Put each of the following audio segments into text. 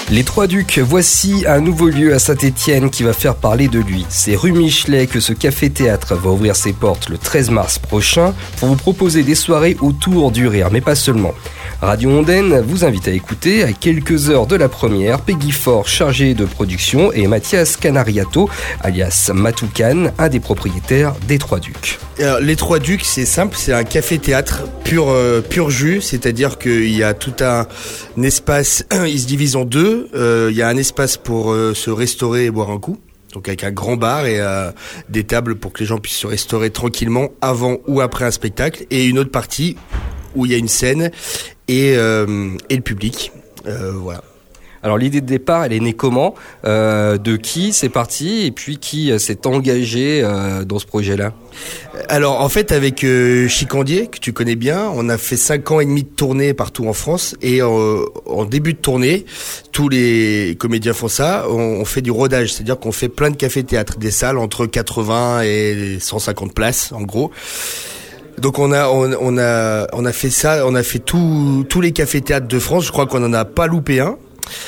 Les Trois-Ducs, voici un nouveau lieu à Saint-Étienne qui va faire parler de lui. C'est rue Michelet que ce café-théâtre va ouvrir ses portes le 13 mars prochain pour vous proposer des soirées autour du rire, mais pas seulement. Radio Ondaine vous invite à écouter à quelques heures de la première Peggy Fort, chargée de production, et Mathias Canariato, alias Matoukan, un des propriétaires des Trois-Ducs. Alors, les Trois-Ducs, c'est simple, c'est un café-théâtre pur jus, c'est-à-dire qu'il y a tout un espace, il se divise en deux, il y a un espace pour se restaurer et boire un coup. Donc avec un grand bar et des tables pour que les gens puissent se restaurer tranquillement avant ou après un spectacle, et une autre partie où il y a une scène et le public. Voilà. Alors l'idée de départ, elle est née comment ? De qui c'est parti ? Et puis qui s'est engagé dans ce projet-là ? Alors en fait avec Chicandier, que tu connais bien, on a fait 5 ans et demi de tournée partout en France, et en début de tournée, tous les comédiens font ça, on fait du rodage, c'est-à-dire qu'on fait plein de cafés-théâtres, des salles entre 80 et 150 places en gros. Donc on a fait ça, on a fait tous les cafés-théâtres de France, je crois qu'on en a pas loupé un.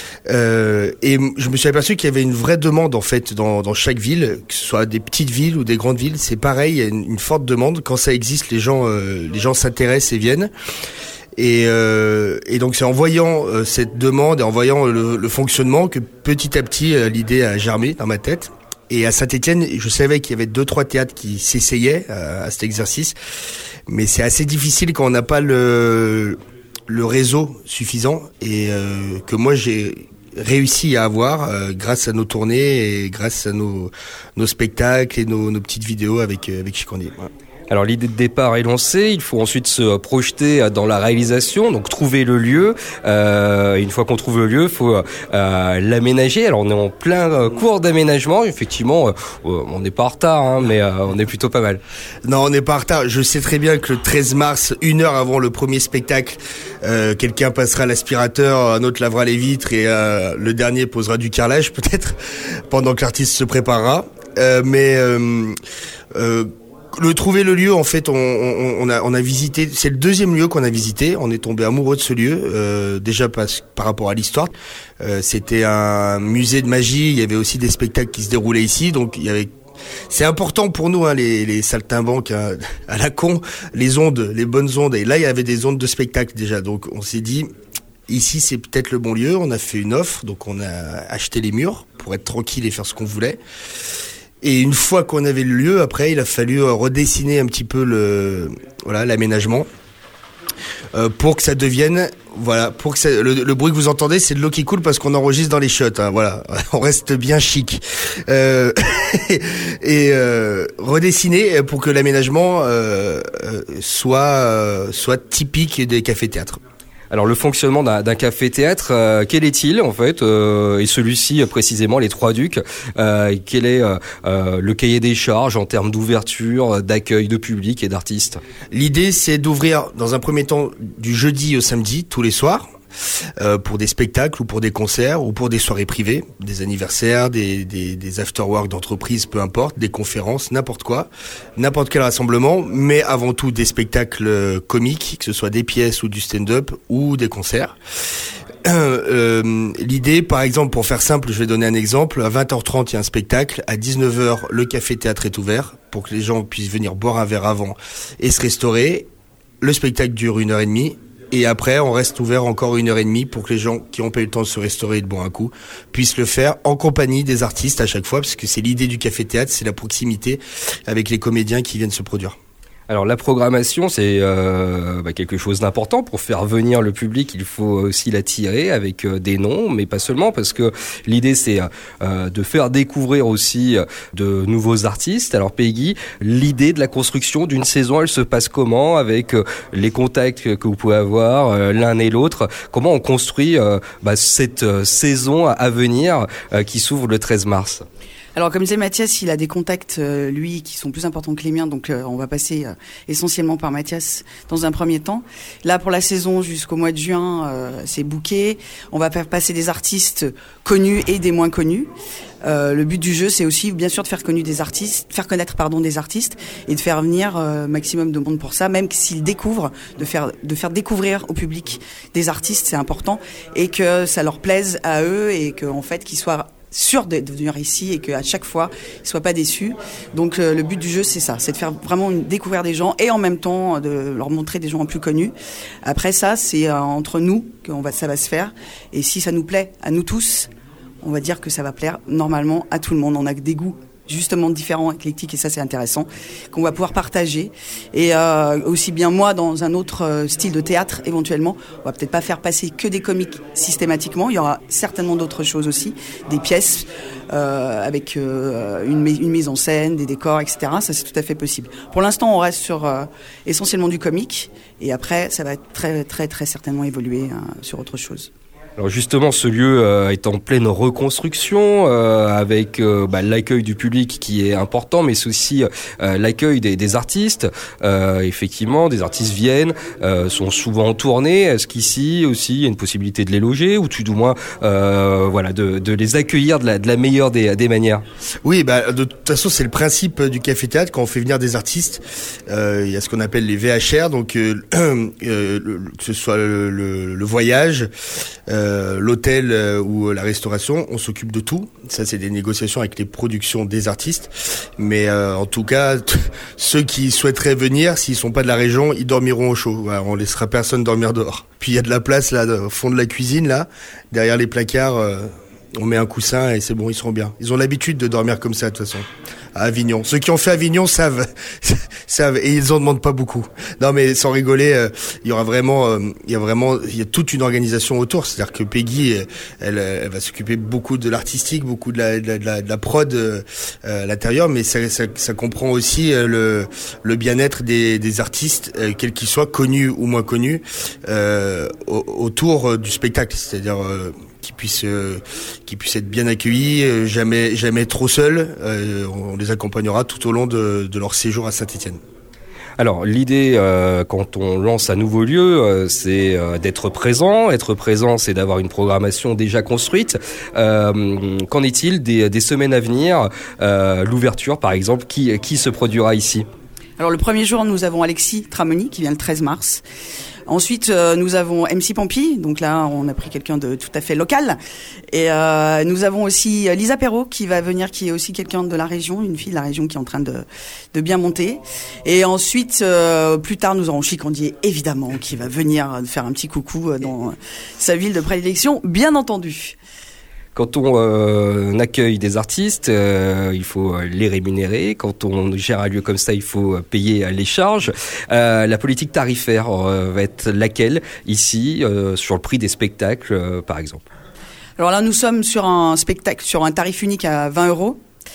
Et je me suis aperçu qu'il y avait une vraie demande en fait dans chaque ville, que ce soit des petites villes ou des grandes villes, c'est pareil, il y a une forte demande. Quand ça existe, les gens s'intéressent et viennent. Et donc c'est en voyant cette demande et en voyant le fonctionnement que petit à petit l'idée a germé dans ma tête. Et à Saint-Étienne, je savais qu'il y avait 2-3 théâtres qui s'essayaient à cet exercice, mais c'est assez difficile quand on n'a pas le réseau suffisant, et que moi j'ai réussi à avoir grâce à nos tournées et grâce à nos spectacles et nos petites vidéos avec Chicandier. Voilà. Alors l'idée de départ est lancée, il faut ensuite se projeter dans la réalisation, donc trouver le lieu. Une fois qu'on trouve le lieu, il faut l'aménager. Alors on est en plein cours d'aménagement, effectivement, on n'est pas en retard, mais on est plutôt pas mal. Non, on n'est pas en retard. Je sais très bien que le 13 mars, 1 heure avant le premier spectacle, quelqu'un passera l'aspirateur, un autre lavera les vitres, et le dernier posera du carrelage peut-être, pendant que l'artiste se préparera. Le trouver le lieu, en fait, on a visité, c'est le 2e lieu qu'on a visité, on est tombé amoureux de ce lieu, déjà par rapport à l'histoire. C'était un musée de magie, il y avait aussi des spectacles qui se déroulaient ici, donc c'est important pour nous, les saltimbanques à la con, les ondes, les bonnes ondes, et là il y avait des ondes de spectacle déjà, donc on s'est dit, ici c'est peut-être le bon lieu. On a fait une offre, donc on a acheté les murs pour être tranquille et faire ce qu'on voulait. Et une fois qu'on avait le lieu, après, il a fallu redessiner un petit peu l'aménagement pour que ça devienne, le bruit que vous entendez, c'est de l'eau qui coule parce qu'on enregistre dans les chiottes. Voilà, on reste bien chic. Et redessiner pour que l'aménagement soit typique des cafés-théâtres. Alors le fonctionnement d'un café-théâtre, quel est-il en fait, et celui-ci précisément, les Trois-Ducs, quel est le cahier des charges en termes d'ouverture, d'accueil de public et d'artistes ? L'idée, c'est d'ouvrir dans un premier temps du jeudi au samedi, tous les soirs, pour des spectacles ou pour des concerts ou pour des soirées privées, des anniversaires, des after-work d'entreprises, peu importe, des conférences, n'importe quoi, n'importe quel rassemblement, mais avant tout des spectacles comiques, que ce soit des pièces ou du stand-up ou des concerts. L'idée, par exemple, pour faire simple, je vais donner un exemple, à 20h30 il y a un spectacle, à 19h le café-théâtre est ouvert pour que les gens puissent venir boire un verre avant et se restaurer. Le spectacle dure 1h30. Et après, on reste ouvert encore 1h30 pour que les gens qui n'ont pas eu le temps de se restaurer et de boire un coup puissent le faire en compagnie des artistes à chaque fois, parce que c'est l'idée du café-théâtre, c'est la proximité avec les comédiens qui viennent se produire. Alors la programmation, c'est quelque chose d'important. Pour faire venir le public, il faut aussi l'attirer avec des noms, mais pas seulement, parce que l'idée c'est de faire découvrir aussi de nouveaux artistes. Alors Peggy, l'idée de la construction d'une saison, elle se passe comment, avec les contacts que vous pouvez avoir l'un et l'autre? Comment on construit cette saison à venir qui s'ouvre le 13 mars? Alors comme disait Mathias, il a des contacts, lui, qui sont plus importants que les miens, donc on va passer essentiellement par Mathias dans un premier temps. Là, pour la saison jusqu'au mois de juin, c'est booké. On va faire passer des artistes connus et des moins connus. Le but du jeu, c'est aussi bien sûr de faire connaître des artistes et de faire venir maximum de monde pour ça, même s'ils découvrent, de faire découvrir au public des artistes, c'est important, et que ça leur plaise à eux et qu'en fait qu'ils soient sûrs de venir ici et qu'à chaque fois ils soient pas déçus. Donc le but du jeu, c'est ça, c'est de faire vraiment découvrir des gens et en même temps de leur montrer des gens plus connus. Après ça, c'est entre nous que ça va se faire, et si ça nous plaît à nous tous, on va dire que ça va plaire normalement à tout le monde. On a des goûts justement différents, éclectiques, et ça c'est intéressant, qu'on va pouvoir partager. Et aussi bien moi dans un autre style de théâtre éventuellement, on va peut-être pas faire passer que des comiques systématiquement, il y aura certainement d'autres choses aussi, des pièces avec une mise en scène, des décors, etc. Ça c'est tout à fait possible. Pour l'instant on reste sur essentiellement du comique, et après ça va très très très certainement évoluer sur autre chose. Alors justement, ce lieu est en pleine reconstruction avec l'accueil du public qui est important, mais c'est aussi l'accueil des artistes. Effectivement, des artistes viennent, sont souvent en tournée. Est-ce qu'ici aussi il y a une possibilité de les loger, ou tout du moins de les accueillir de la meilleure des manières? Oui, de toute façon c'est le principe du Café Théâtre. Quand on fait venir des artistes, il y a ce qu'on appelle les VHR, donc que ce soit le voyage, l'hôtel ou la restauration, on s'occupe de tout. Ça, c'est des négociations avec les productions des artistes. Mais en tout cas, ceux qui souhaiteraient venir, s'ils sont pas de la région, ils dormiront au chaud. Voilà, on laissera personne dormir dehors. Puis il y a de la place là, au fond de la cuisine, là, derrière les placards. On met un coussin et c'est bon, ils seront bien. Ils ont l'habitude de dormir comme ça, de toute façon. À Avignon. Ceux qui ont fait Avignon savent, et ils en demandent pas beaucoup. Non, mais sans rigoler, il y a toute une organisation autour. C'est-à-dire que Peggy, elle va s'occuper beaucoup de l'artistique, beaucoup de la prod à l'intérieur, mais ça comprend aussi le bien-être des artistes, quels qu'ils soient, connus ou moins connus, autour du spectacle. C'est-à-dire qui puissent être bien accueillis, jamais trop seuls. On les accompagnera tout au long de leur séjour à Saint-Étienne. Alors l'idée quand on lance un nouveau lieu, c'est d'être présent. Être présent, c'est d'avoir une programmation déjà construite. Qu'en est-il des semaines à venir? L'ouverture par exemple, qui se produira ici? Alors le premier jour, nous avons Alexis Tramoni qui vient le 13 mars. Ensuite, nous avons MC Pampi, donc là, on a pris quelqu'un de tout à fait local. Et nous avons aussi Lisa Perrault qui va venir, qui est aussi quelqu'un de la région, une fille de la région qui est en train de bien monter. Et ensuite, plus tard, nous aurons Chicandier, évidemment, qui va venir faire un petit coucou dans sa ville de prédilection, bien entendu. Quand on accueille des artistes, il faut les rémunérer. Quand on gère un lieu comme ça, il faut payer les charges. La politique tarifaire va être laquelle ici, sur le prix des spectacles, par exemple? Alors là, nous sommes sur un spectacle, sur un tarif unique à 20 €.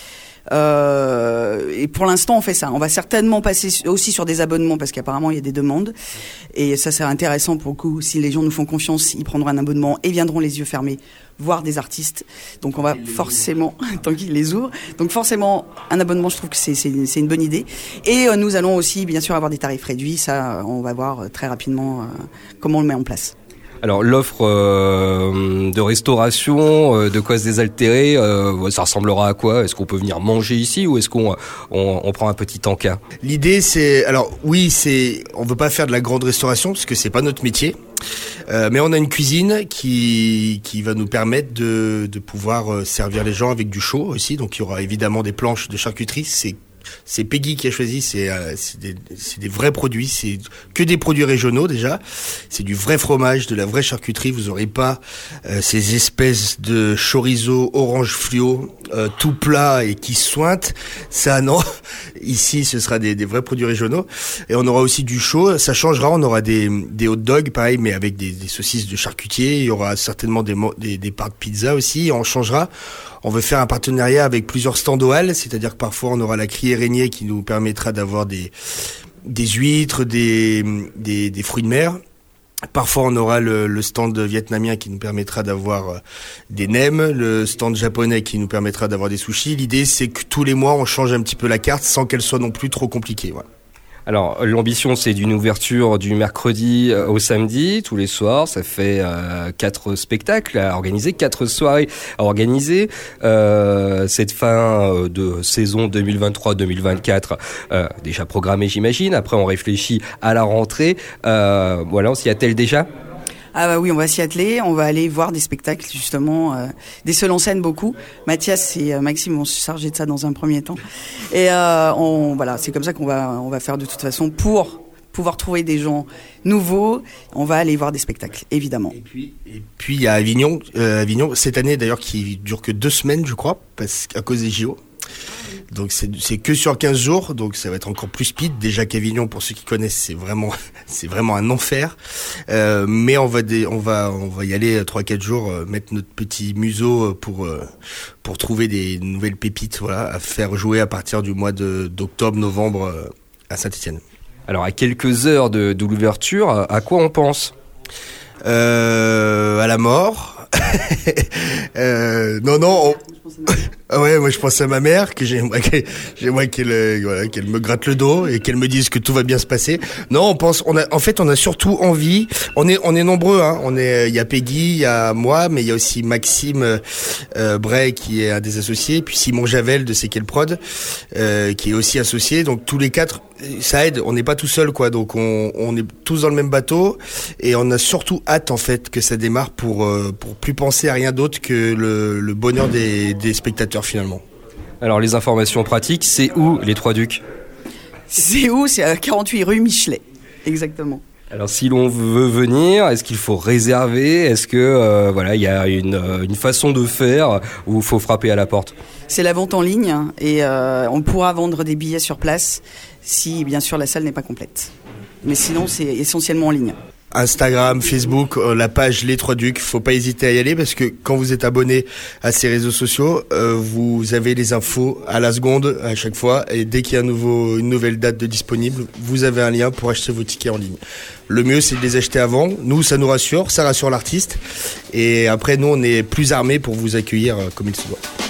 Et pour l'instant on fait ça. On va certainement passer aussi sur des abonnements parce qu'apparemment il y a des demandes et ça c'est intéressant pour le coup. Si les gens nous font confiance, ils prendront un abonnement et viendront les yeux fermés voir des artistes. Donc on va forcément tant qu'ils les ouvrent. Donc forcément un abonnement, je trouve que c'est une bonne idée. Et nous allons aussi bien sûr avoir des tarifs réduits. Ça on va voir très rapidement comment on le met en place. Alors l'offre de restauration, de quoi se désaltérer, ça ressemblera à quoi? Est-ce qu'on peut venir manger ici ou est-ce qu'on prend un petit encas? L'idée on veut pas faire de la grande restauration parce que c'est pas notre métier. Mais on a une cuisine qui va nous permettre de pouvoir servir les gens avec du chaud aussi. Donc il y aura évidemment des planches de charcuterie. C'est Peggy qui a choisi, c'est des vrais produits, c'est que des produits régionaux déjà, c'est du vrai fromage, de la vraie charcuterie, vous aurez pas ces espèces de chorizo orange fluo tout plat et qui sointent, ça non, ici ce sera des vrais produits régionaux et on aura aussi du chaud, ça changera, on aura des hot dogs pareil mais avec des saucisses de charcutier, il y aura certainement des parts de pizza aussi, on changera. On veut faire un partenariat avec plusieurs stands au hall, c'est-à-dire que parfois on aura la criée Régnier qui nous permettra d'avoir des huîtres, des fruits de mer. Parfois, on aura le stand vietnamien qui nous permettra d'avoir des nems, le stand japonais qui nous permettra d'avoir des sushis. L'idée, c'est que tous les mois, on change un petit peu la carte sans qu'elle soit non plus trop compliquée. Voilà. Alors, l'ambition, c'est d'une ouverture du mercredi au samedi, tous les soirs. Ça fait 4 spectacles à organiser, 4 soirées à organiser. Cette fin de saison 2023-2024, déjà programmée, j'imagine. Après, on réfléchit à la rentrée. Voilà, on s'y attelle déjà ? Ah bah oui, on va s'y atteler, on va aller voir des spectacles justement, des seuls en scène beaucoup. Mathias et Maxime vont se charger de ça dans un premier temps. Et voilà, c'est comme ça qu'on va faire de toute façon pour pouvoir trouver des gens nouveaux. On va aller voir des spectacles, évidemment. Et puis il y a Avignon cette année d'ailleurs qui dure que 2 semaines, je crois, à cause des JO. Donc c'est que sur 15 jours, donc ça va être encore plus speed. Déjà qu'Avignon, pour ceux qui connaissent, c'est vraiment un enfer. Mais on va y aller 3-4 jours, mettre notre petit museau pour trouver des nouvelles pépites, voilà, à faire jouer à partir du mois d'octobre-novembre à Saint-Étienne. Alors à quelques heures de l'ouverture, à quoi on pense ? À la mort. Ouais, moi je pense à ma mère, que j'aimerais qu'elle me gratte le dos et qu'elle me dise que tout va bien se passer. Non, on a surtout envie. On est nombreux, hein. Il y a Peggy, il y a moi, mais il y a aussi Maxime Bray qui est un des associés, puis Simon Javel de C'est quel prod qui est aussi associé. Donc tous les 4, ça aide. On n'est pas tout seul, quoi. Donc on est tous dans le même bateau et on a surtout hâte en fait que ça démarre pour plus penser à rien d'autre que le bonheur des spectateurs finalement. Alors les informations pratiques, c'est où les Trois Ducs ? C'est à 48 rue Michelet, exactement. Alors si l'on veut venir, est-ce qu'il faut réserver ? Est-ce que il y a une façon de faire où il faut frapper à la porte ? C'est la vente en ligne et on pourra vendre des billets sur place si bien sûr la salle n'est pas complète. Mais sinon c'est essentiellement en ligne. Instagram, Facebook, la page Les Trois Ducs, faut pas hésiter à y aller parce que quand vous êtes abonné à ces réseaux sociaux, vous avez les infos à la seconde à chaque fois et dès qu'il y a une nouvelle date de disponible, vous avez un lien pour acheter vos tickets en ligne. Le mieux c'est de les acheter avant, nous ça nous rassure, ça rassure l'artiste et après nous on est plus armés pour vous accueillir comme il se doit.